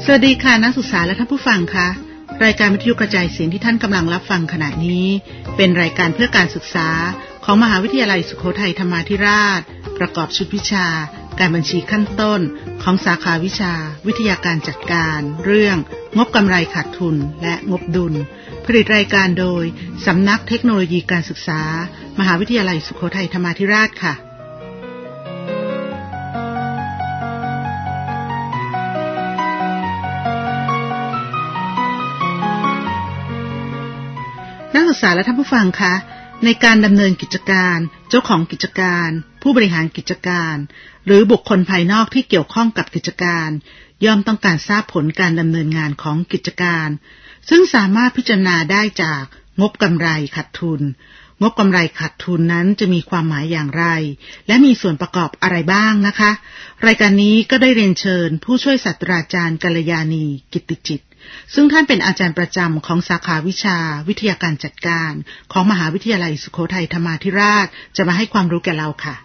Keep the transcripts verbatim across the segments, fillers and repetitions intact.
วัสดีค่ะนักศึกษาและท่านผู้ฟังคะรายการวิทยุกระจายเสียงที่ท่านกำลังรับฟังขณะนี้เป็นรายการเพื่อการศึกษาของมหาวิทยาลัยสุโขทัยธรรมาธิราชประกอบชุดวิชาการบัญชีขั้นต้นของสาขาวิชาวิทยาการจัดการเรื่องงบกำไรขาดทุนและงบดุลผลิตรายการโดยสำนักเทคโนโลยีการศึกษามหาวิทยาลัยสุโขทัยธรรมาธิราชค่ะนักศึกษาและท่านผู้ฟังคะในการดำเนินกิจการเจ้าของกิจการผู้บริหารกิจการหรือบุคคลภายนอกที่เกี่ยวข้องกับกิจการย่อมต้องการทราบผลการดำเนินงานของกิจการซึ่งสามารถพิจารณาได้จากงบกำไรขาดทุนงบกำไรขาดทุนนั้นจะมีความหมายอย่างไรและมีส่วนประกอบอะไรบ้างนะคะรายการนี้ก็ได้เรียนเชิญผู้ช่วยศาสตราจารย์กัลยาณีกิตติจิตซึ่งท่านเป็นอาจารย์ประจำของสาขาวิชาวิทยาการจัดการของมหาวิทยาลัยสุโขทัยธรรมาธิราชจะมาให้ความรู้แก่เราค่ะ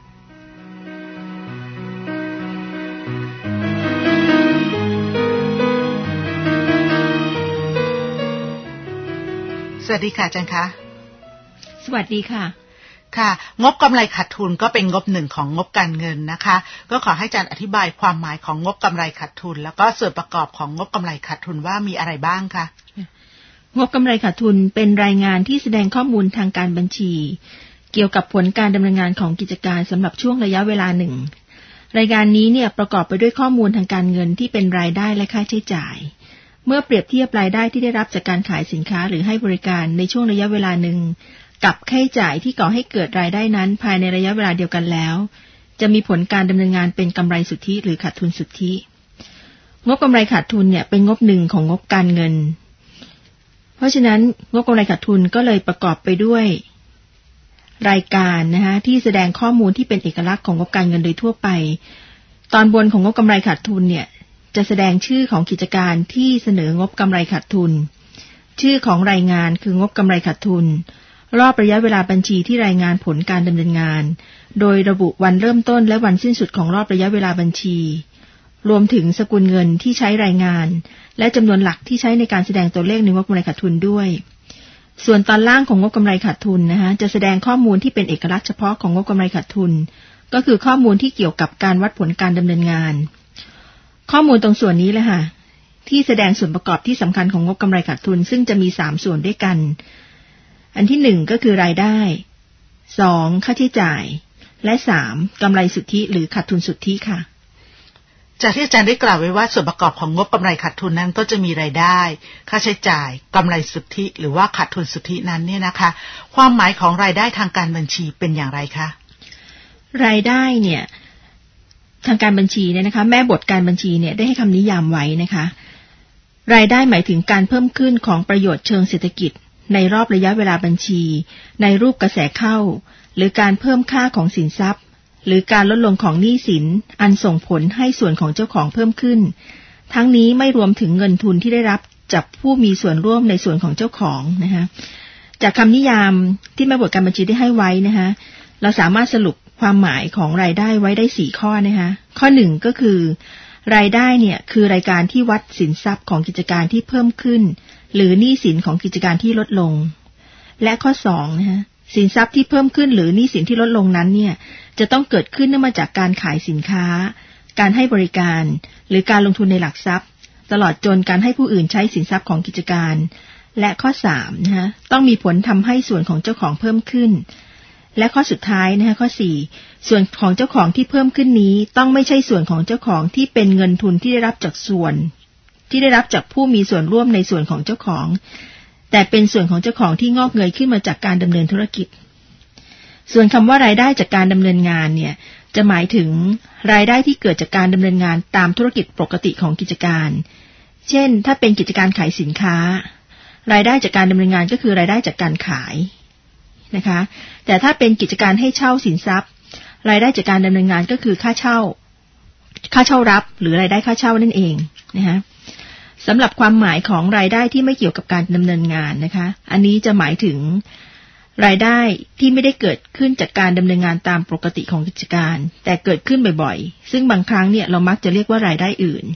สวัสดีค่ะอาจารย์คะสวัสดีค่ะค่ะงบกำไรขาดทุนก็เป็นงบหนึ่งของงบการเงินนะคะก็ขอให้อาจารย์อธิบายความหมายของงบกำไรขาดทุนแล้วก็ส่วนประกอบของงบกำไรขาดทุนว่ามีอะไรบ้างคะงบกำไรขาดทุนเป็นรายงานที่แสดงข้อมูลทางการบัญชีเกี่ยวกับผลการดำเนินงานของกิจการสำหรับช่วงระยะเวลาหนึ่งรายงานนี้เนี่ยประกอบไปด้วยข้อมูลทางการเงินที่เป็นรายได้และค่าใช้จ่ายเมื่อเปรียบเทียบรายได้ที่ได้รับจากการขายสินค้าหรือให้บริการในช่วงระยะเวลาหนึ่งกับค่าใช้จ่ายที่ก่อให้เกิดรายได้นั้นภายในระยะเวลาเดียวกันแล้วจะมีผลการดำเนินงานเป็นกำไรสุทธิหรือขาดทุนสุทธิงบกำไรขาดทุนเนี่ยเป็นงบหนึ่งของงบการเงินเพราะฉะนั้นงบกำไรขาดทุนก็เลยประกอบไปด้วยรายการนะคะที่แสดงข้อมูลที่เป็นเอกลักษณ์ของงบการเงินโดยทั่วไปตอนบนของงบกำไรขาดทุนเนี่ยจะแสดงชื่อของกิจการที่เสนองบกำไรขาดทุนชื่อของรายงานคืองบกำไรขาดทุนรอบระยะเวลาบัญชีที่รายงานผลการดำเนินงานโดยระบุวันเริ่มต้นและวันสิ้นสุดของรอบระยะเวลาบัญชีรวมถึงสกุลเงินที่ใช้รายงานและจำนวนหลักที่ใช้ในการแสดงตัวเลขในงบกำไรขาดทุนด้วยส่วนตอนล่างของงบกำไรขาดทุนนะคะจะแสดงข้อมูลที่เป็นเอกลักษณ์เฉพาะของงบกำไรขาดทุนก็คือข้อมูลที่เกี่ยวกับการวัดผลการดำเนินงานข้อมูลตรงส่วนนี้แหละค่ะที่แสดงส่วนประกอบที่สำคัญของงบกำไรขาดทุนซึ่งจะมีสามส่วนด้วยกันอันที่หนึ่งก็คือรายได้สองค่าใช้จ่ายและสามกำไรสุทธิหรือขาดทุนสุทธิค่ะจากที่อาจารย์ได้กล่าวไว้ว่าส่วนประกอบของงบกำไรขาดทุนนั้นก็จะมีรายได้ค่าใช้จ่ายกำไรสุทธิหรือว่าขาดทุนสุทธินั้นเนี่ยนะคะความหมายของรายได้ทางการบัญชีเป็นอย่างไรคะรายได้เนี่ยทางการบัญชีเนี่ยนะคะแม่บทการบัญชีเนี่ยได้ให้คำนิยามไว้นะคะรายได้หมายถึงการเพิ่มขึ้นของประโยชน์เชิงเศรษฐกิจในรอบระยะเวลาบัญชีในรูปกระแสเข้าหรือการเพิ่มค่าของสินทรัพย์หรือการลดลงของหนี้สินอันส่งผลให้ส่วนของเจ้าของเพิ่มขึ้นทั้งนี้ไม่รวมถึงเงินทุนที่ได้รับจากผู้มีส่วนร่วมในส่วนของเจ้าของนะคะจากคำนิยามที่แม่บทการบัญชีได้ให้ไว้นะคะเราสามารถสรุปความหมายของรายได้ไว้ได้สี่ข้อนะคะข้อหนึ่งก็คือรายได้เนี่ยคือรายการที่วัดสินทรัพย์ของกิจการที่เพิ่มขึ้นหรือหนี้สินของกิจการที่ลดลงและข้อสองนะคะสินทรัพย์ที่เพิ่มขึ้นหรือหนี้สินที่ลดลงนั้นเนี่ยจะต้องเกิดขึ้นเนื่องมาจากการขายสินค้าการให้บริการหรือการลงทุนในหลักทรัพย์ตลอดจนการให้ผู้อื่นใช้สินทรัพย์ของกิจการและข้อสามนะคะต้องมีผลทำให้ส่วนของเจ้าของเพิ่มขึ้นและข้อสุดท้ายนะคะข้อสี่ส่วนของเจ้าของที่เพิ่มขึ้นนี้ต้องไม่ใช่ส่วนของเจ้าของที่เป็นเงินทุนที่ได้รับจากส่วนที่ได้รับจากผู้มีส่วนร่วมในส่วนของเจ้าของแต่เป็นส่วนของเจ้าของที่งอกเงยขึ้นมาจากการดำเนินธุรกิจส่วนคำว่ารายได้จากการดำเนินงานเนี่ยจะหมายถึงรายได้ที่เกิดจากการดำเนินงานตามธุรกิจปกติของกิจการเช่นถ้าเป็นกิจการขายสินค้ารายได้จากการดำเนินงานก็คือรายได้จากการขายนะคะแต่ถ้าเป็นกิจการให้เช่าสินทรัพย์รายได้จากการดำเนินงานก็คือค่าเช่าค่าเช่ารับหรือรายได้ค่าเช่านั่นเองนะคะสำหรับความหมายของรายได้ที่ไม่เกี่ยวกับการดำเนินงานนะคะอันนี้จะหมายถึงรายได้ที่ไม่ได้เกิดขึ้นจากการดำเนินงานตามปกติของกิจการแต่เกิดขึ้นบ่อยๆซึ่งบางครั้งเนี่ยเรามักจะเรียกว่ารายได้อื่น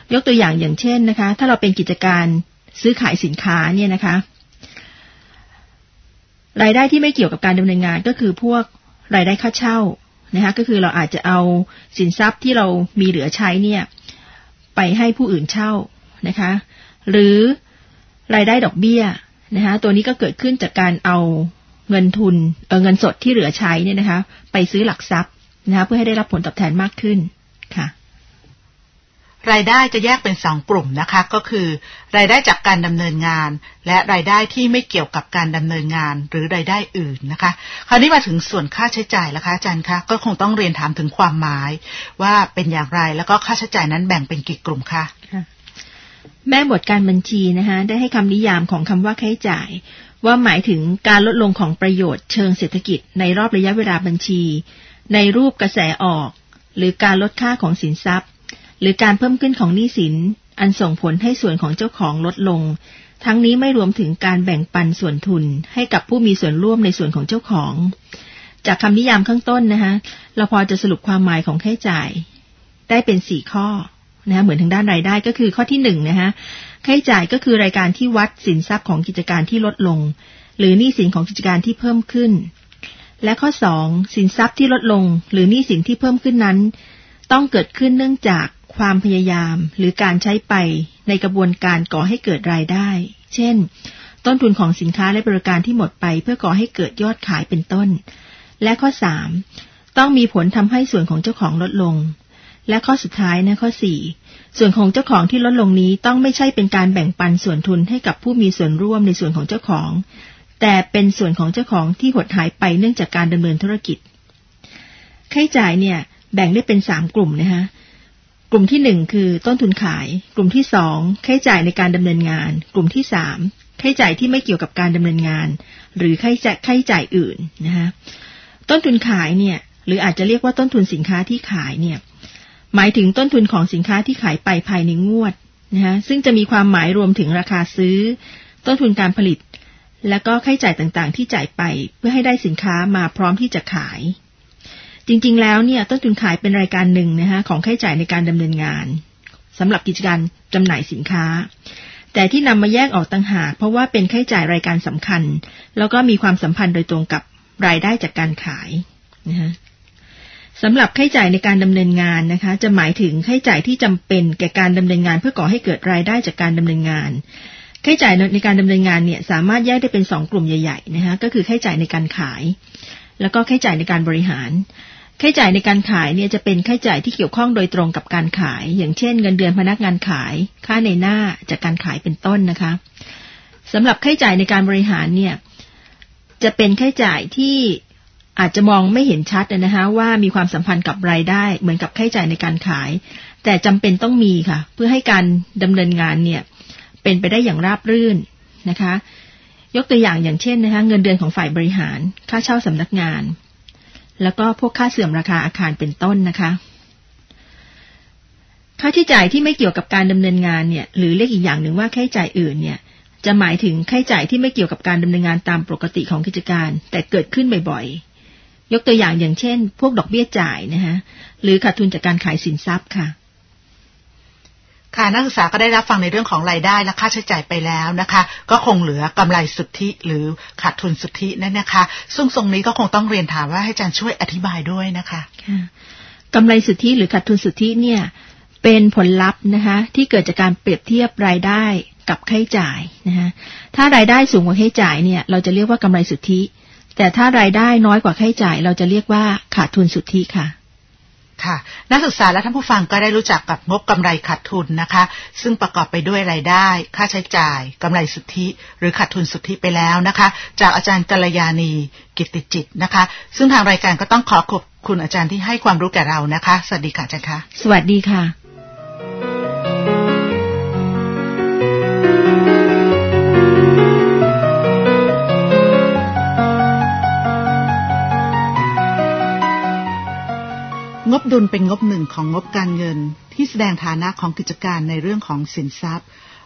ยกตัวอย่างอย่างเช่นนะคะถ้าเราเป็นกิจการซื้อขายสินค้าเนี่ยนะคะรายได้ที่ไม่เกี่ยวกับการดำเนินงานก็คือพวกรายได้ค่าเช่านะคะก็คือเราอาจจะเอาสินทรัพย์ที่เรามีเหลือใช้เนี่ยไปให้ผู้อื่นเช่านะคะหรือรายได้ดอกเบี้ยนะคะตัวนี้ก็เกิดขึ้นจากการเอาเงินทุนเออเงินสดที่เหลือใช้เนี่ยนะคะไปซื้อหลักทรัพย์นะคะเพื่อให้ได้รับผลตอบแทนมากขึ้นค่ะรายได้จะแยกเป็นสองกลุ่มนะคะก็คือรายได้จากการดำเนินงานและรายได้ที่ไม่เกี่ยวกับการดำเนินงานหรือรายได้อื่นนะคะคราวนี้มาถึงส่วนค่าใช้จ่ายแล้วคะอาจารย์คะก็คงต้องเรียนถามถึงความหมายว่าเป็นอย่างไรแล้วก็ค่าใช้จ่ายนั้นแบ่งเป็นกี่กลุ่มคะแม่บทการบัญชีนะคะได้ให้คำนิยามของคำว่าค่าใช้จ่ายว่าหมายถึงการลดลงของประโยชน์เชิงเศรษฐกิจในรอบระยะเวลาบัญชีในรูปกระแสออกหรือการลดค่าของสินทรัพย์หรือการเพิ่มขึ้นของหนี้สินอันส่งผลให้ส่วนของเจ้าของลดลงทั้งนี้ไม่รวมถึงการแบ่งปันส่วนทุนให้กับผู้มีส่วนร่วมในส่วนของเจ้าของจากคำนิยามข้างต้นนะคะเราพอจะสรุปความหมายของค่าใช้จ่ายได้เป็นสี่ข้อนะคะเหมือนทางด้านรายได้ก็คือข้อที่หนึ่งนะคะค่าใช้จ่ายก็คือรายการที่วัดสินทรัพย์ของกิจการที่ลดลงหรือหนี้สินของกิจการที่เพิ่มขึ้นและข้อสองสินทรัพย์ที่ลดลงหรือหนี้สินที่เพิ่มขึ้นนั้นต้องเกิดขึ้นเนื่องจากความพยายามหรือการใช้ไปในกระบวนการก่อให้เกิดรายได้เช่นต้นทุนของสินค้าและบริการที่หมดไปเพื่อก่อให้เกิดยอดขายเป็นต้นและข้อสามต้องมีผลทำให้ส่วนของเจ้าของลดลงและข้อสุดท้ายนะข้อสี่ส่วนของเจ้าของที่ลดลงนี้ต้องไม่ใช่เป็นการแบ่งปันส่วนทุนให้กับผู้มีส่วนร่วมในส่วนของเจ้าของแต่เป็นส่วนของเจ้าของที่หดหายไปเนื่องจากการดำเนินธุรกิจค่าใช้จ่ายเนี่ยแบ่งได้เป็นสามกลุ่มนะคะกลุ่มที่หนึ่งคือต้นทุนขายกลุ่มที่สองค่าใช้จ่ายในการดำเนินงานกลุ่มที่สามค่าใช้จ่ายที่ไม่เกี่ยวกับการดำเนินงานหรือค่าใช้จ่ายค่าใช้จ่ายอื่นนะคะต้นทุนขายเนี่ยหรืออาจจะเรียกว่าต้นทุนสินค้าที่ขายเนี่ยหมายถึงต้นทุนของสินค้าที่ขายไปภายในงวดนะคะซึ่งจะมีความหมายรวมถึงราคาซื้อต้นทุนการผลิตและก็ค่าใช้จ่ายต่างๆที่จ่ายไปเพื่อให้ได้สินค้ามาพร้อมที่จะขายจริงๆแล้วเนี่ยต้นทุนขายเป็นรายการหนึ่งนะคะของค่าใช้จ่ายในการดำเนินงานสำหรับกิจการจำหน่ายสินค้าแต่ที่นำมาแยกออกต่างหากเพราะว่าเป็นค่าใช้จ่ายรายการสำคัญแล้วก็มีความสัมพันธ์โดยตรงกับรายได้จากการขายนะคะสำหรับค่าใช้จ่ายในการดำเนินงานนะคะจะหมายถึงค่าใช้จ่ายที่จำเป็นแก่การดำเนินงานเพื่อก่อให้เกิดรายได้จากการดำเนินงานค่าใช้จ่ายในการดำเนินงานเนี่ยสามารถแยกได้เป็นสองกลุ่มใหญ่ๆนะคะก็คือค่าใช้จ่ายในการขายแล้วก็ค่าใช้จ่ายในการบริหารค่าใช้จ่ายในการขายเนี่ยจะเป็นค่าใช้จ่ายที่เกี่ยวข้องโดยตรงกับการขายอย่างเช่นเงินเดือนพนักงานขายค่าในหน้าจากการขายเป็นต้นนะคะสำหรับค่าใช้จ่ายในการบริหารเนี่ยจะเป็นค่าใช้จ่ายที่อาจจะมองไม่เห็นชัดนะคะว่ามีความสัมพันธ์กับรายได้เหมือนกับค่าใช้จ่ายในการขายแต่จำเป็นต้องมีค่ะเพื่อให้การดำเนินงานเนี่ยเป็นไปได้อย่างราบรื่นนะคะยกตัวอย่างอย่างเช่นนะคะเงินเดือนของฝ่ายบริหารค่าเช่าสำนักงานแล้วก็พวกค่าเสื่อมราคาอาคารเป็นต้นนะคะค่าใช้จ่ายที่ไม่เกี่ยวกับการดำเนินงานเนี่ยหรือเรียกอีกอย่างหนึ่งว่าค่าใช้จ่ายอื่นเนี่ยจะหมายถึงค่าใช้จ่ายที่ไม่เกี่ยวกับการดำเนินงานตามปกติของกิจการแต่เกิดขึ้นบ่อยๆยกตัวอย่างอย่างเช่นพวกดอกเบี้ยจ่ายนะคะหรือขาดทุนจากการขายสินทรัพย์ค่ะค่ะนักศึกษาก็ได้รับฟังในเรื่องของรายได้และค่าใช้จ่ายไปแล้วนะคะก็คงเหลือกำไรสุทธิหรือขาดทุนสุทธินั่นนะคะซึ่งตรงนี้ก็คงต้องเรียนถามว่าให้อาจารย์ช่วยอธิบายด้วยนะคะกำไรสุทธิหรือขาดทุนสุทธิเนี่ยเป็นผลลัพธ์นะคะที่เกิดจากการเปรียบเทียบรายได้กับค่าใช้จ่ายนะคะถ้ารายได้สูงกว่าค่าใช้จ่ายเนี่ยเราจะเรียกว่ากำไรสุทธิแต่ถ้ารายได้น้อยกว่าค่าใช้จ่ายเราจะเรียกว่าขาดทุนสุทธิค่ะค่ะนักศึกษาและท่านผู้ฟังก็ได้รู้จักกับงบกำไรขาดทุนนะคะซึ่งประกอบไปด้วยรายได้ค่าใช้จ่ายกำไรสุทธิหรือขาดทุนสุทธิไปแล้วนะคะจากอาจารย์กัลยาณีกิตติจิตนะคะซึ่งทางรายการก็ต้องขอขอบคุณอาจารย์ที่ให้ความรู้แก่เรานะคะสวัสดีค่ะอาจารย์คะสวัสดีค่ะงบดุลเป็นงบหนึ่งของงบการเงินที่แสดงฐานะของกิจการในเรื่องของสินทรัพย์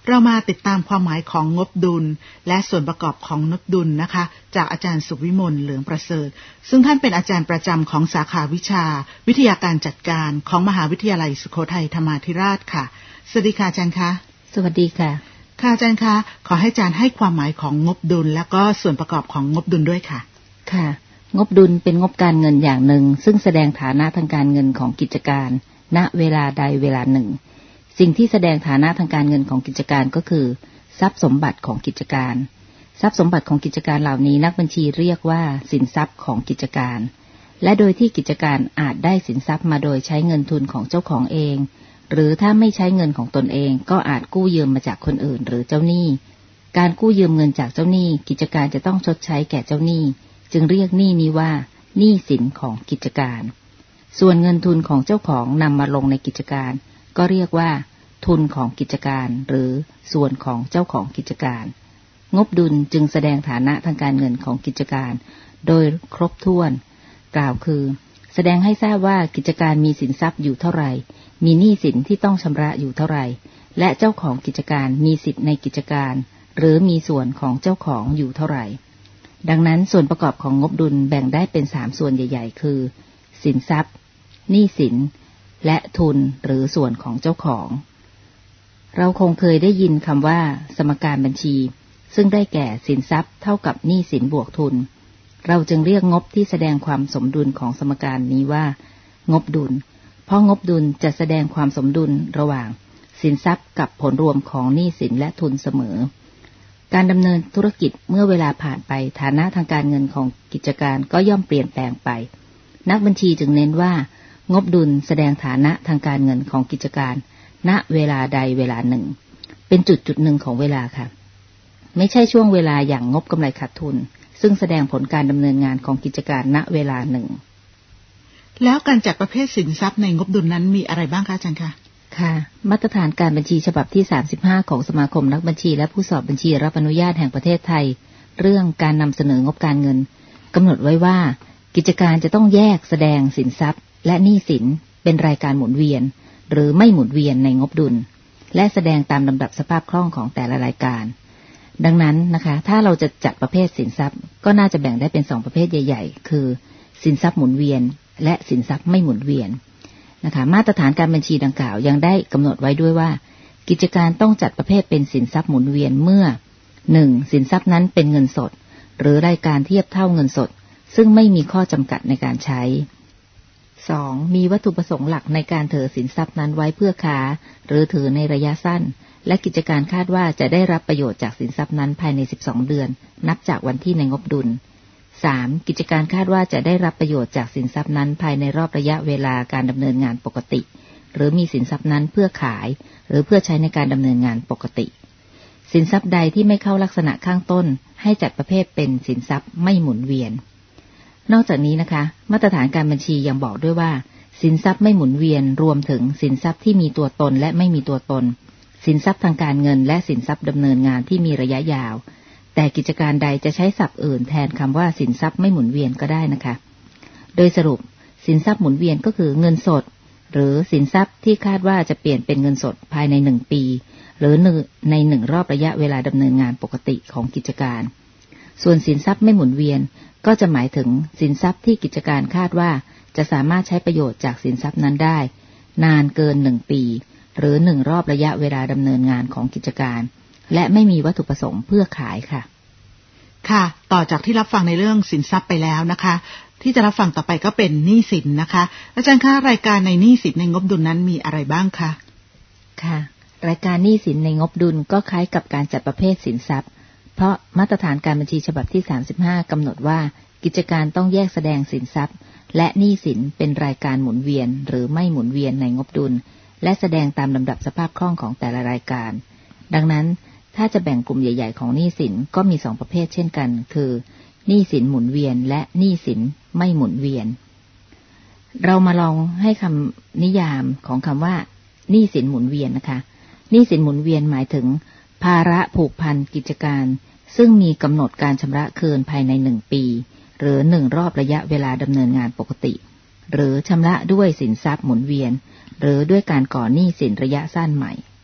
เรามาติดตามความหมายของงบดุลและส่วนประกอบของงบดุลนะคะจากอาจารย์สุวิมลเหลืองประเสริฐซึ่งท่านเป็นอาจารย์ประจำของสาขาวิชาวิทยาการจัดการของมหาวิทยาลัยสุโขทัยธรรมาธิราชค่ะสวัสดีค่ะอาจารย์คะสวัสดีค่ะค่ะอาจารย์คะขอให้อาจารย์ให้ความหมายของงบดุลและก็ส่วนประกอบของงบดุลด้วยค่ะค่ะงบดุลเป็นงบการเงินอย่างหนึ่งซึ่งแสดงฐานะทางการเงินของกิจการณเวลาใดเวลาหนึ่งสิ่งที่แสดงฐานะทางการเงินของกิจการก็คือทรัพย์สมบัติของกิจการทรัพย์สมบัติของกิจการเหล่านี้นักบัญชีเรียกว่าสินทรัพย์ของกิจการและโดยที่กิจการอาจได้สินทรัพย์มาโดยใช้เงินทุนของเจ้าของเองหรือถ้าไม่ใช้เงินของตนเองก็อาจกู้ยืมมาจากคนอื่นหรือเจ้าหนี้การกู้ยืมเงินจากเจ้าหนี้กิจการจะต้องชดใช้แก่เจ้าหนี้จึงเรียกหนี้นี้ว่าหนี้สินของกิจการส่วนเงินทุนของเจ้าของนำมาลงในกิจการก็เรียกว่าทุนของกิจการหรือส่วนของเจ้าของกิจการงบดุลจึงแสดงฐานะทางการเงินของกิจการโดยครบถ้วนกล่าวคือแสดงให้ทราบว่ากิจการมีสินทรัพย์อยู่เท่าไหร่มีหนี้สินที่ต้องชำระอยู่เท่าไหร่และเจ้าของกิจการมีสิทธิ์ในกิจการหรือมีส่วนของเจ้าของอยู่เท่าไหร่ดังนั้นส่วนประกอบของงบดุลแบ่งได้เป็นสามส่วนใหญ่ๆคือสินทรัพย์หนี้สินและทุนหรือส่วนของเจ้าของเราคงเคยได้ยินคำว่าสมการบัญชีซึ่งได้แก่สินทรัพย์เท่ากับหนี้สินบวกทุนเราจึงเรียกงบที่แสดงความสมดุลของสมการนี้ว่างบดุลเพราะงบดุลจะแสดงความสมดุลระหว่างสินทรัพย์กับผลรวมของหนี้สินและทุนเสมอการดำเนินธุรกิจเมื่อเวลาผ่านไปฐานะทางการเงินของกิจการก็ย่อมเปลี่ยนแปลงไปนักบัญชีจึงเน้นว่างบดุลแสดงฐานะทางการเงินของกิจการณเวลาใดเวลาหนึ่งเป็นจุดจุดหนึ่งของเวลาค่ะไม่ใช่ช่วงเวลาอย่างงบกำไรขาดทุนซึ่งแสดงผลการดำเนินงานของกิจการณเวลาหนึ่งแล้วการจัดประเภทสินทรัพย์ในงบดุลนั้นมีอะไรบ้างคะอาจารย์คะค่ะมาตรฐานการบัญชีฉบับที่สามสิบห้าของสมาคมนักบัญชีและผู้สอบบัญชีรับอนุญาตแห่งประเทศไทยเรื่องการนำเสนองบการเงินกำหนดไว้ว่ากิจการจะต้องแยกแสดงสินทรัพย์และหนี้สินเป็นรายการหมุนเวียนหรือไม่หมุนเวียนในงบดุลและแสดงตามลำดับสภาพคล่องของแต่ละรายการดังนั้นนะคะถ้าเราจะจัดประเภทสินทรัพย์ก็น่าจะแบ่งได้เป็นสองประเภทใหญ่ๆคือสินทรัพย์หมุนเวียนและสินทรัพย์ไม่หมุนเวียนนะคะมาตรฐานการบัญชีดังกล่าวยังได้กำหนดไว้ด้วยว่ากิจการต้องจัดประเภทเป็นสินทรัพย์หมุนเวียนเมื่อหนึ่งสินทรัพย์นั้นเป็นเงินสดหรือรายการเทียบเท่าเงินสดซึ่งไม่มีข้อจำกัดในการใช้สองมีวัตถุประสงค์หลักในการถือสินทรัพย์นั้นไว้เพื่อค้าหรือถือในระยะสั้นและกิจการคาดว่าจะได้รับประโยชน์จากสินทรัพย์นั้นภายในสิบสองเดือนนับจากวันที่ในงบดุลสามกิจการคาดว่าจะได้รับประโยชน์จากสินทรัพย์นั้นภายในรอบระยะเวลาการดำเนินงานปกติหรือมีสินทรัพย์นั้นเพื่อขายหรือเพื่อใช้ในการดำเนินงานปกติสินทรัพย์ใดที่ไม่เข้าลักษณะข้างต้นให้จัดประเภทเป็นสินทรัพย์ไม่หมุนเวียนนอกจากนี้นะคะมาตรฐานการบัญชียังบอกด้วยว่าสินทรัพย์ไม่หมุนเวียนรวมถึงสินทรัพย์ที่มีตัวตนและไม่มีตัวตนสินทรัพย์ทางการเงินและสินทรัพย์ดำเนินงานที่มีระยะยาวแต่กิจการใดจะใช้ศัพท์อื่นแทนคำว่าสินทรัพย์ไม่หมุนเวียนก็ได้นะคะโดยสรุปสินทรัพย์หมุนเวียนก็คือเงินสดหรือสินทรัพย์ที่คาดว่าจะเปลี่ยนเป็นเงินสดภายในหนึ่งปีหรือในหนึ่งรอบระยะเวลาดำเนินงานปกติของกิจการส่วนสินทรัพย์ไม่หมุนเวียนก็จะหมายถึงสินทรัพย์ที่กิจการคาดว่าจะสามารถใช้ประโยชน์จากสินทรัพย์นั้นได้นานเกินหนึ่งปีหรือหนึ่งรอบระยะเวลาดำเนินงานของกิจการและไม่มีวัตถุประสงค์เพื่อขายค่ะค่ะต่อจากที่รับฟังในเรื่องสินทรัพย์ไปแล้วนะคะที่จะรับฟังต่อไปก็เป็นหนี้สินนะคะอาจารย์คะรายการในหนี้สินในงบดุลนั้นมีอะไรบ้างคะค่ะรายการหนี้สินในงบดุลก็คล้ายกับการจัดประเภทสินทรัพย์เพราะมาตรฐานการบัญชีฉบับที่สามสิบห้ากำหนดว่ากิจการต้องแยกแสดงสินทรัพย์และหนี้สินเป็นรายการหมุนเวียนหรือไม่หมุนเวียนในงบดุลและแสดงตามลำดับสภาพคล่องของแต่ละรายการดังนั้นถ้าจะแบ่งกลุ่มใหญ่ๆของหนี้สินก็มีสองประเภทเช่นกันคือหนี้สินหมุนเวียนและหนี้สินไม่หมุนเวียนเรามาลองให้คำนิยามของคำว่าหนี้สินหมุนเวียนนะคะหนี้สินหมุนเวียนหมายถึงภาระผูกพันกิจการซึ่งมีกำหนดการชำระคืนภายในหนึ่งปีหรือหนึ่งรอบระยะเวลาดำเนินงานปกติหรือชำระด้วยสินทรัพย์หมุนเวียนหรือด้วยการก่อหนี้สินระยะสั้นใหม่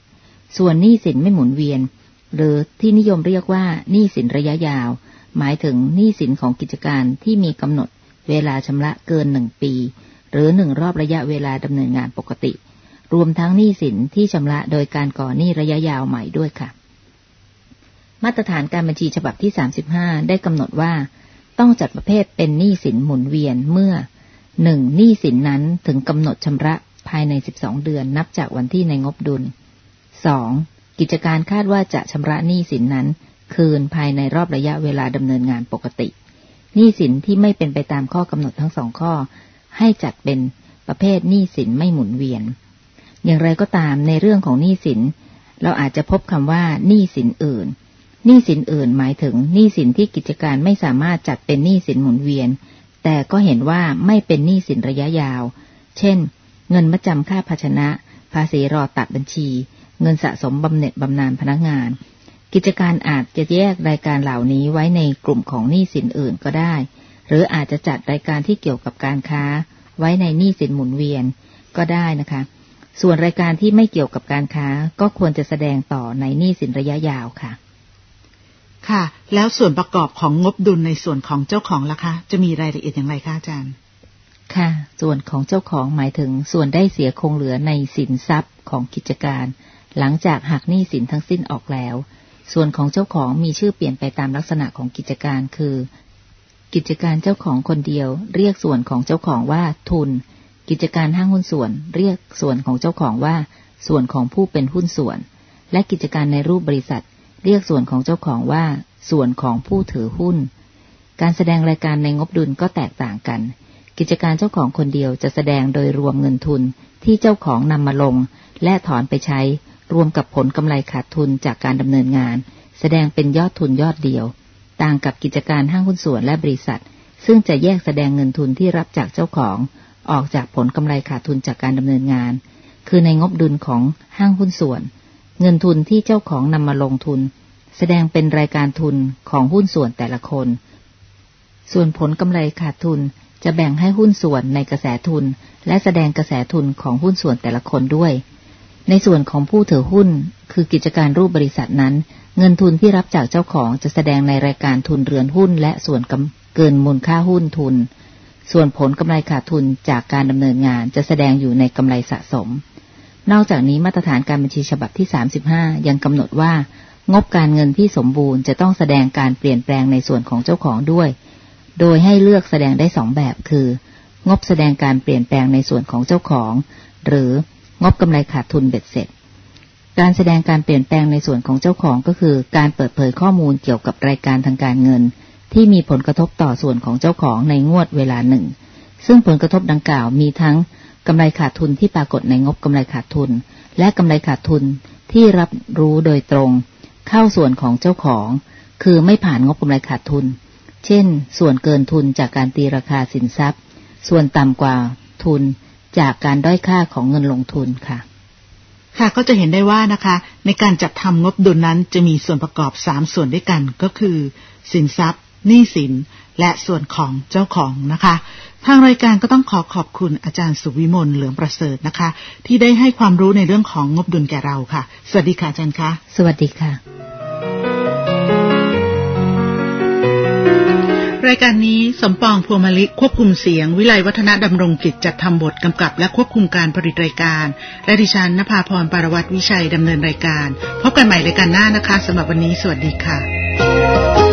ส่วนหนี้สินไม่หมุนเวียนหรือที่นิยมเรียกว่าหนี้สินระยะยาวหมายถึงหนี้สินของกิจการที่มีกำหนดเวลาชำระเกินหนึ่งปีหรือหนึ่งรอบระยะเวลาดำเนินงานปกติรวมทั้งหนี้สินที่ชำระโดยการก่อหนี้ระยะยาวใหม่ด้วยค่ะมาตรฐานการบัญชีฉบับที่สามสิบห้าได้กำหนดว่าต้องจัดประเภทเป็นหนี้สินหมุนเวียนเมื่อ หนึ่ง หนี้สินนั้นถึงกำหนดชำระภายในสิบสองเดือนนับจากวันที่ในงบดุล สอง กิจการคาดว่าจะชำระหนี้สินนั้นคืนภายในรอบระยะเวลาดำเนินงานปกติหนี้สินที่ไม่เป็นไปตามข้อกำหนดทั้งสองข้อให้จัดเป็นประเภทหนี้สินไม่หมุนเวียนอย่างไรก็ตามในเรื่องของหนี้สินเราอาจจะพบคำว่าหนี้สินอื่นหนี้สินอื่นหมายถึงหนี้สินที่กิจการไม่สามารถจัดเป็นหนี้สินหมุนเวียนแต่ก็เห็นว่าไม่เป็นหนี้สินระยะยาวเช่นเงินมัดจำค่าภาชนะภาษีรอตัดบัญชีเงินสะสมบำเหน็จบำนาญพนักงานกิจการอาจจะแยกรายการเหล่านี้ไว้ในกลุ่มของหนี้สินอื่นก็ได้หรืออาจจะจัดรายการที่เกี่ยวกับการค้าไว้ในหนี้สินหมุนเวียนก็ได้นะคะส่วนรายการที่ไม่เกี่ยวกับการค้าก็ควรจะแสดงต่อในหนี้สินระยะยาวค่ะค่ะแล้วส่วนประกอบของงบดุลในส่วนของเจ้าของล่ะคะจะมีรายละเอียดอย่างไรคะอาจารย์ค่ะส่วนของเจ้าของหมายถึงส่วนได้เสียคงเหลือในสินทรัพย์ของกิจการหลังจากหักหนี้สินทั้งสิ้นออกแล้วส่วนของเจ้าของมีชื่อเปลี่ยนไปตามลักษณะของกิจการคือกิจการเจ้าของคนเดียวเรียกส่วนของเจ้าของว่าทุนกิจการห้างหุ้นส่วนเรียกส่วนของเจ้าของว่าส่วนของผู้เป็นหุ้นส่วนและกิจการในรูปบริษัทเรียกส่วนของเจ้าของว่าส่วนของผู้ถือหุ้นการแสดงรายการในงบดุลก็แตกต่างกันกิจการเจ้าของคนเดียวจะแสดงโดยรวมเงินทุนที่เจ้าของนำมาลงและถอนไปใช้รวมกับผลกำไรขาดทุนจากการดำเนินงานแสดงเป็นยอดทุนยอดเดียวต่างกับกิจการห้างหุ้นส่วนและบริษัทซึ่งจะแยกแสดงเงินทุนที่รับจากเจ้าของออกจากผลกำไรขาดทุนจากการดำเนินงานคือในงบดุลของห้างหุ้นส่วนเงินทุนที่เจ้าของนำมาลงทุนแสดงเป็นรายการทุนของหุ้นส่วนแต่ละคนส่วนผลกำไรขาดทุนจะแบ่งให้หุ้นส่วนในกระแสทุนและแสดงกระแสทุนของหุ้นส่วนแต่ละคนด้วยในส่วนของผู้ถือหุ้นคือกิจการรูปบริษัทนั้นเงินทุนที่รับจากเจ้าของจะแสดงในรายการทุนเรือนหุ้นและส่วนเกินมูลค่าหุ้นทุนส่วนผลกำไรขาดทุนจากการดำเนินงานจะแสดงอยู่ในกำไรสะสมนอกจากนี้มาตรฐานการบัญชีฉบับที่สามสิบห้ายังกำหนดว่างบการเงินที่สมบูรณ์จะต้องแสดงการเปลี่ยนแปลงในส่วนของเจ้าของด้วยโดยให้เลือกแสดงได้สองแบบคืองบแสดงการเปลี่ยนแปลงในส่วนของเจ้าของหรืองบกำไรขาดทุนเบ็ดเสร็จการแสดงการเปลี่ยนแปลงในส่วนของเจ้าของก็คือการเปิดเผยข้อมูลเกี่ยวกับรายการทางการเงินที่มีผลกระทบต่อส่วนของเจ้าของในงวดเวลาหนึ่งซึ่งผลกระทบดังกล่าวมีทั้งกำไรขาดทุนที่ปรากฏในงบกำไรขาดทุนและกำไรขาดทุนที่รับรู้โดยตรงเข้าส่วนของเจ้าของคือไม่ผ่านงบกำไรขาดทุนเช่นส่วนเกินทุนจากการตีราคาสินทรัพย์ส่วนต่ำกว่าทุนจากการด้อยค่าของเงินลงทุนค่ะค่ะก็จะเห็นได้ว่านะคะในการจัดทำงบดุลนั้นจะมีส่วนประกอบสามส่วนด้วยกันก็คือสินทรัพย์หนี้สินและส่วนของเจ้าของนะคะทางรายการก็ต้องขอขอบคุณอาจารย์สุวิมลเหลืองประเสริฐนะคะที่ได้ให้ความรู้ในเรื่องของงบดุลแก่เราค่ะสวัสดีค่ะอาจารย์คะสวัสดีค่ะรายการนี้สมปองพวงมะลิควบคุมเสียงวิไลวัฒนดำรงกิจจัดทำบทกำกับและควบคุมการผลิตรายการและดิฉันณภาพรปารวัตรวิชัยดำเนินรายการพบกันใหม่รายการหน้านะคะสำหรับวันนี้สวัสดีค่ะ